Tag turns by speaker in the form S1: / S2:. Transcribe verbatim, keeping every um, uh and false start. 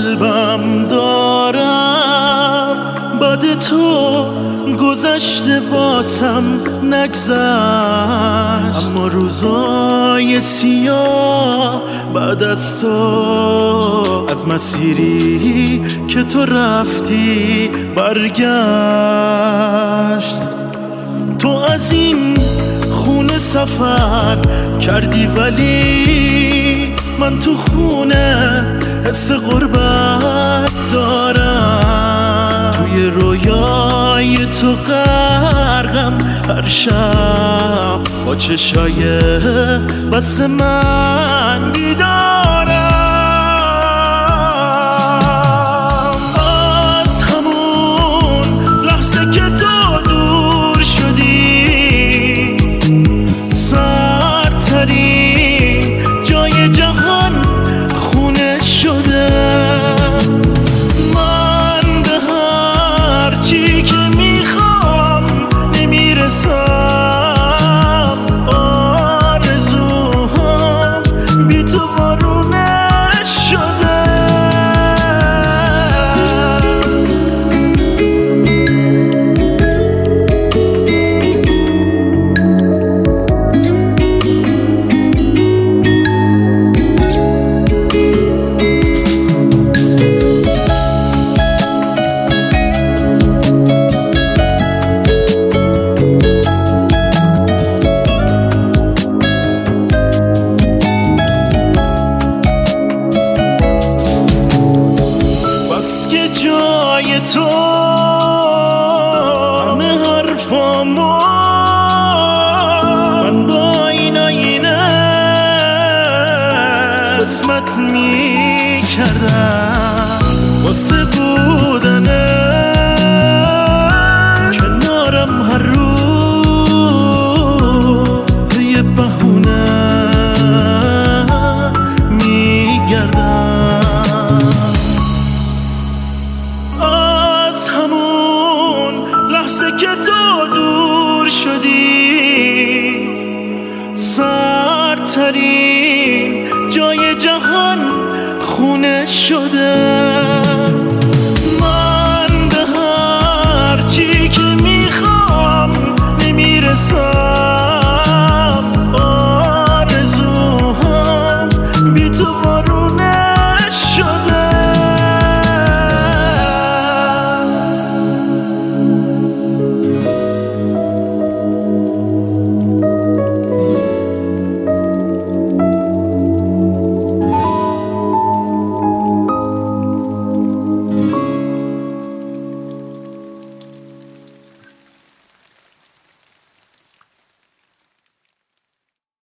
S1: قلبم دارم، باد تو گذشته واسم نگذشت، اما روزای سیاه بعد از تو، از مسیری که تو رفتی برگشت. تو از این خونه سفر کردی ولی من تو خونه حس غربت دارم. توی رویای تو غرقم هر شب، با چشای بس من بیدارم. از همون لحظه که تو دور شدی، سردترین جای جهان خونه شده. من به هر چی که میخوام نمیرسم، آرزوهام بی تو بارونه شده. جای تو همه حرفامو من با این آینه قسمت می کردم، واسه بودنه کنارم هر روز یه بهونه می گردم. از همون لحظه که تو دور شدی، سردترین جای جهان خونه شده.